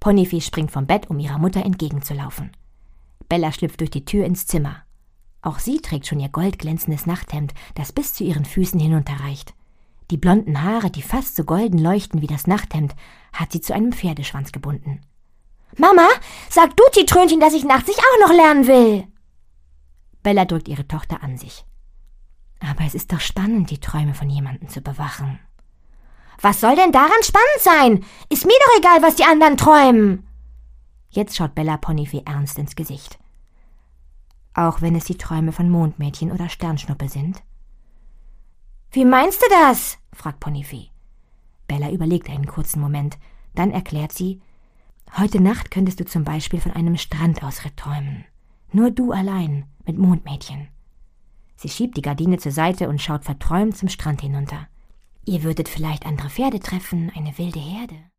Ponyfee springt vom Bett, um ihrer Mutter entgegenzulaufen. Bella schlüpft durch die Tür ins Zimmer. Auch sie trägt schon ihr goldglänzendes Nachthemd, das bis zu ihren Füßen hinunterreicht. Die blonden Haare, die fast so golden leuchten wie das Nachthemd, hat sie zu einem Pferdeschwanz gebunden. »Mama, sag du Zitrönchen, dass ich nachts nicht auch noch lernen will!« Bella drückt ihre Tochter an sich. »Aber es ist doch spannend, die Träume von jemandem zu bewachen.« »Was soll denn daran spannend sein? Ist mir doch egal, was die anderen träumen!« Jetzt schaut Bella Ponyfee ernst ins Gesicht. »Auch wenn es die Träume von Mondmädchen oder Sternschnuppe sind?« »Wie meinst du das?« fragt Ponyfee. Bella überlegt einen kurzen Moment. Dann erklärt sie: »Heute Nacht könntest du zum Beispiel von einem Strandausritt träumen. Nur du allein, mit Mondmädchen.« Sie schiebt die Gardine zur Seite und schaut verträumt zum Strand hinunter. »Ihr würdet vielleicht andere Pferde treffen, eine wilde Herde.«